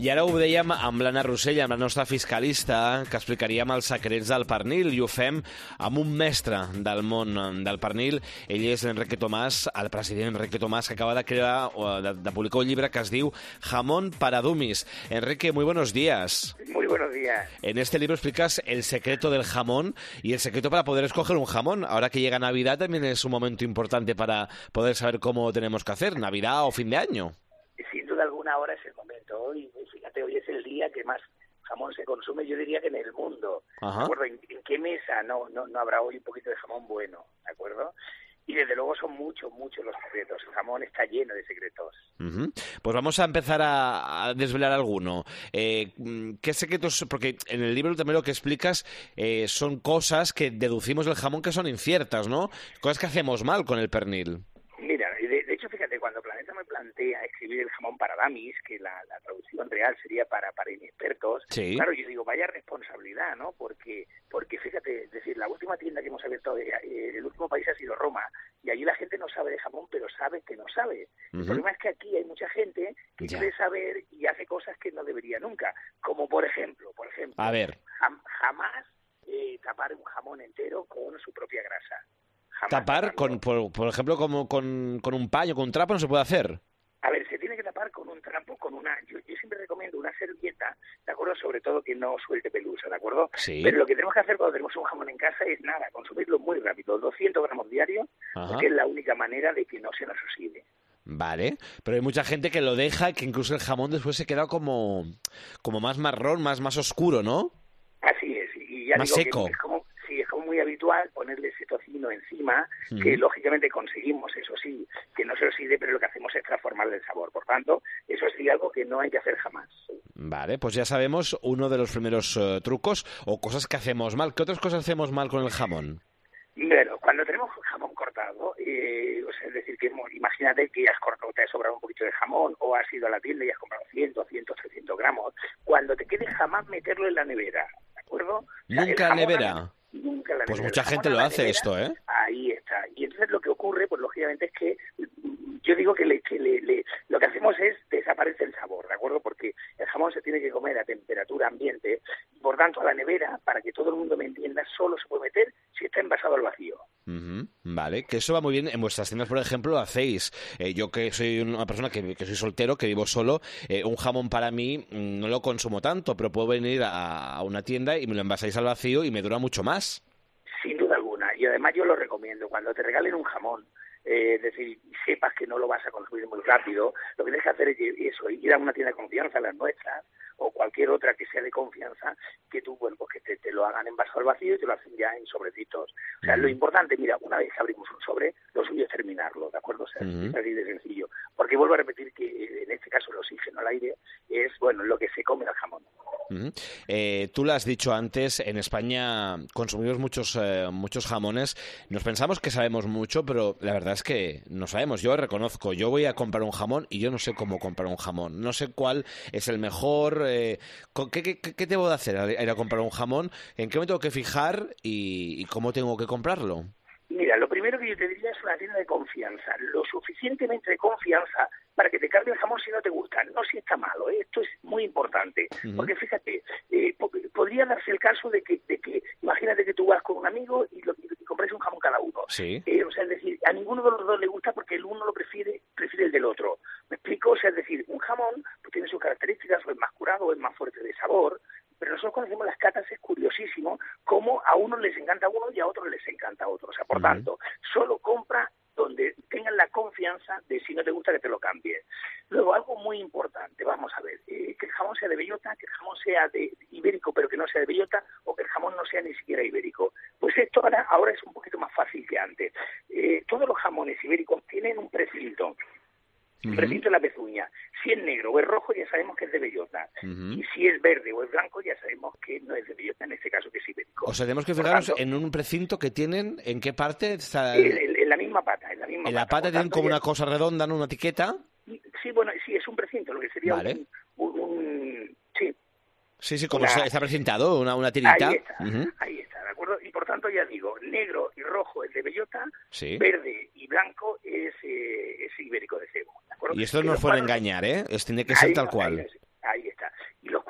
I ara ho dèiem amb l'Anna Rossell, amb la nostra fiscalista, que explicaríem els secrets del pernil, i ho fem amb un mestre del món del pernil. Ell és Enrique Tomàs, el president Enrique Tomàs, que acaba de crear, de publicar un llibre que es diu Jamón para Dummies. Enrique, muy buenos días. Muy buenos días. En este libro explicas el secreto del jamón y el secreto para poder escoger un jamón. Ahora que llega Navidad también es un momento importante para poder saber cómo tenemos que hacer, Navidad o fin de año. Sin duda alguna ahora es el momento. Hoy, fíjate, hoy es el día que más jamón se consume, yo diría que en el mundo. Ajá. ¿De acuerdo? ¿En qué mesa no habrá hoy un poquito de jamón bueno? ¿De acuerdo? Y desde luego son muchos los secretos. El jamón está lleno de secretos. Uh-huh. Pues vamos a empezar a desvelar alguno. ¿Qué secretos? Porque en el libro también lo que explicas son cosas que deducimos del jamón que son inciertas, ¿no? Cosas que hacemos mal con el pernil. Mira, de hecho, fíjate, cuando Planeta me plantea escribir el jamón para dummies, que la traducción real sería para inexpertos, sí. Claro, yo digo, vaya responsabilidad, ¿no? Porque fíjate, es decir, la última tienda que hemos abierto, el último país ha sido Roma, y allí la gente no sabe de jamón, pero sabe que no sabe. Uh-huh. El problema es que aquí hay mucha gente que quiere saber y hace cosas que no debería nunca, como por ejemplo, a ver, jamás tapar un jamón entero con su propia grasa. Jamás tapar por ejemplo, como con un paño, con un trapo, no se puede hacer. A ver, se tiene que tapar con un trapo, yo siempre recomiendo una servilleta, ¿de acuerdo? Sobre todo que no suelte pelusa, ¿de acuerdo? Sí. Pero lo que tenemos que hacer cuando tenemos un jamón en casa es nada, consumirlo muy rápido, 200 gramos diarios, porque es la única manera de que no se nos oxide. Vale, pero hay mucha gente que lo deja, que incluso el jamón después se queda como más marrón, más oscuro, ¿no? Así es, y ya más digo seco. Que es como muy habitual ponerle ese tocino encima, que lógicamente conseguimos, eso sí, que no se oxide, pero lo que hacemos es transformarle el sabor. Por tanto, eso es algo que no hay que hacer jamás. Vale, pues ya sabemos uno de los primeros trucos o cosas que hacemos mal. ¿Qué otras cosas hacemos mal con el jamón? Bueno, cuando tenemos jamón cortado, es decir, que imagínate que has cortado, te has sobrado un poquito de jamón, o has ido a la tienda y has comprado 100, 200, 300 gramos, cuando te quede jamás meterlo en la nevera, ¿de acuerdo? ¿Nunca en la nevera? Nunca en la nevera. Pues mucha gente lo hace nevera, esto, ¿eh? Ahí está. Y entonces lo que ocurre, pues lógicamente es que yo digo que lo que hacemos es desaparece el sabor, ¿de acuerdo? Porque el jamón se tiene que comer a temperatura ambiente, y por tanto a la nevera, para que todo el mundo me entienda, solo se puede meter si está envasado al vacío. Uh-huh. Vale, que eso va muy bien. En vuestras tiendas, por ejemplo, lo hacéis. Yo que soy una persona que soy soltero, que vivo solo, un jamón para mí no lo consumo tanto, pero puedo venir a una tienda y me lo envasáis al vacío y me dura mucho más. Sin duda alguna, y además yo lo recomiendo, cuando te regalen un jamón, es decir, sepas que no lo vas a consumir muy rápido, lo que tienes que hacer es eso, ir a una tienda de confianza, las nuestras, o cualquier otra que sea de confianza, que tú, bueno, pues que te lo hagan envasado al vacío y te lo hacen ya en sobrecitos. O sea, lo importante, mira, una vez que abrimos un sobre, lo suyo es terminarlo, ¿de acuerdo? O sea, es así de sencillo. Porque vuelvo a repetir que en este caso el oxígeno al aire es, bueno, lo que se come el jamón. Uh-huh. Tú lo has dicho antes, en España consumimos muchos jamones. Nos pensamos que sabemos mucho, pero la verdad es que no sabemos. Yo reconozco, yo voy a comprar un jamón y yo no sé cómo comprar un jamón. No sé cuál es el mejor. ¿Qué debo de hacer al ir a comprar un jamón? ¿En qué me tengo que fijar y cómo tengo que comprarlo? Mira, lo primero que yo te diría es una tienda de confianza, lo suficientemente de confianza para que te cambie el jamón si no te gusta, no si está malo, ¿eh? Esto es muy importante, porque fíjate, podría darse el caso de que imagínate que tú vas con un amigo y compráis un jamón cada uno. Sí. O sea, es decir, a ninguno de los dos le gusta porque el uno lo prefiere el del otro. ¿Me explico? O sea, es decir, un jamón pues tiene sus características, o es más curado, o es más fuerte de sabor, pero nosotros cuando hacemos las catas es curiosísimo cómo a unos les encanta uno y a otros les encanta otro. O sea, por tanto, solo compra donde tengan la confianza de si no te gusta que te lo cambie. Luego, algo muy importante, vamos a ver, que el jamón sea de bellota, que el jamón sea de ibérico pero que no sea de bellota, o que el jamón no sea ni siquiera ibérico. Pues esto ahora es un poquito más fácil que antes. Todos los jamones ibéricos tienen un precinto. El precinto es la pezuña. Si es negro o es rojo, ya sabemos que es de bellota. Y si es verde o es blanco, ya sabemos que no es de bellota, en este caso que es ibérico. O sea, tenemos que fijarnos en un precinto que tienen, ¿en qué parte está? En la misma pata. En la pata tienen como una cosa redonda, ¿no? Una etiqueta. Sí, bueno, sí, es un precinto, lo que sería sí. Sí, como está presentado, una tirita. Ahí está, ¿de acuerdo? Y por tanto, ya digo, negro y rojo es de bellota, sí. Verde y blanco es ibérico de cebo, ¿de acuerdo? Y esto no nos puede engañar, ¿eh? Tiene que ser tal cual. Ahí está.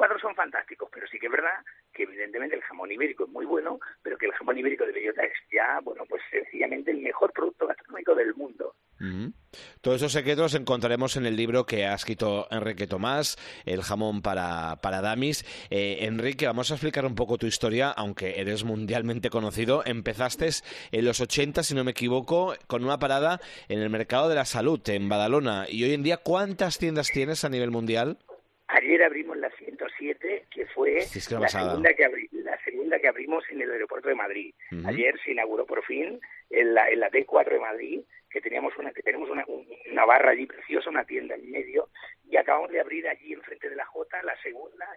cuatro son fantásticos, pero sí que es verdad que evidentemente el jamón ibérico es muy bueno, pero que el jamón ibérico de bellota es ya, bueno, pues sencillamente el mejor producto gastronómico del mundo. Todos esos secretos los encontraremos en el libro que ha escrito Enrique Tomàs, El jamón para Damis. Enrique, vamos a explicar un poco tu historia, aunque eres mundialmente conocido. Empezaste en los 80, si no me equivoco, con una parada en el Mercado de la Salud, en Badalona. Y hoy en día, ¿cuántas tiendas tienes a nivel mundial? Ayer abrimos la 107, que fue la segunda que abrimos en el aeropuerto de Madrid. Ayer se inauguró por fin en la T4 de Madrid, que tenemos una barra allí preciosa, una tienda en medio, y acabamos de abrir allí enfrente de la Jota la segunda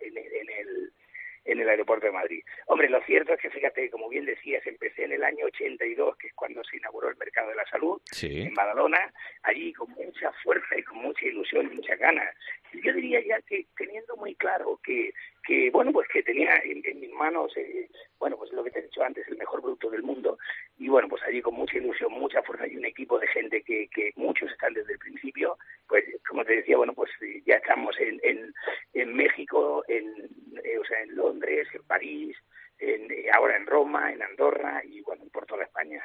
en el aeropuerto de Madrid. Hombre, lo cierto es que, fíjate, como bien decías, empecé en el año 82, que es cuando se inauguró el Mercado de la Salud, en Badalona, allí con mucha fuerza y con mucha ilusión y muchas ganas. Y yo diría ya que teniendo muy claro que bueno, pues que tenía en mis manos, bueno, pues lo que te he dicho antes, el mejor producto del mundo, y bueno, pues allí con mucha ilusión, mucha fuerza y un equipo de gente que muchos están desde el principio, pues como te decía, bueno, pues ya estamos en México, o sea, en Londres, en París, ahora en Roma, en Andorra y bueno, por toda España.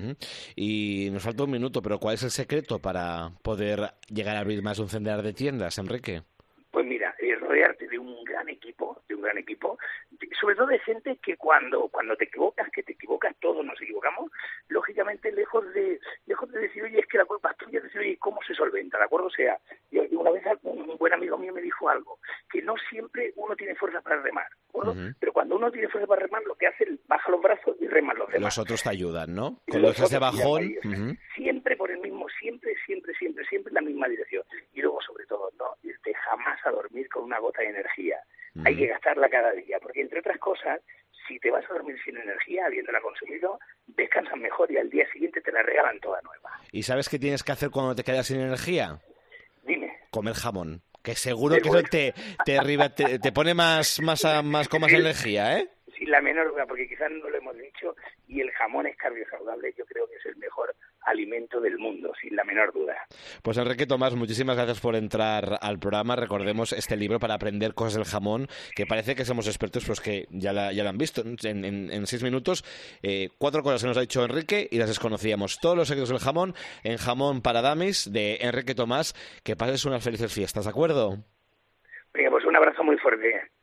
Y nos falta un minuto, pero ¿cuál es el secreto para poder llegar a abrir más un centenar de tiendas, Enrique? Pues mira, rodearte de un gran equipo, sobre todo de gente que cuando te equivocas, todos nos equivocamos, lógicamente lejos de decir, oye, es que la culpa es tuya, decir, oye, ¿cómo se solventa? ¿De acuerdo? O sea, una vez un buen amigo mío me dijo algo, que no siempre uno tiene fuerza para remar, ¿de acuerdo? Pero cuando uno tiene fuerza para remar, lo que hace es baja los brazos y reman los demás. Los otros te ayudan, ¿no? Cuando estás de bajón... Siempre por el mismo, siempre la misma dirección. Y luego, sobre todo, no irte jamás a dormir con una gota de energía. Hay que gastarla cada día, porque entre otras cosas, si te vas a dormir sin energía, habiéndola consumido, descansas mejor y al día siguiente te la regalan toda nueva. ¿Y sabes qué tienes que hacer cuando te quedas sin energía? Dime. Comer jamón, que seguro que eso te pone más con más energía, ¿eh? Sin la menor duda, porque quizás no lo hemos dicho, y el jamón es cardiosaludable, yo creo que es el mejor alimento del mundo, sin la menor duda. Pues Enrique Tomàs, muchísimas gracias por entrar al programa. Recordemos este libro para aprender cosas del jamón, que parece que somos expertos, pues que ya lo han visto en 6 minutos. 4 cosas que nos ha dicho Enrique y las desconocíamos. Todos los secretos del jamón en Jamón para Damis, de Enrique Tomàs. Que pases unas felices fiestas, ¿de acuerdo? Venga, pues un abrazo muy fuerte.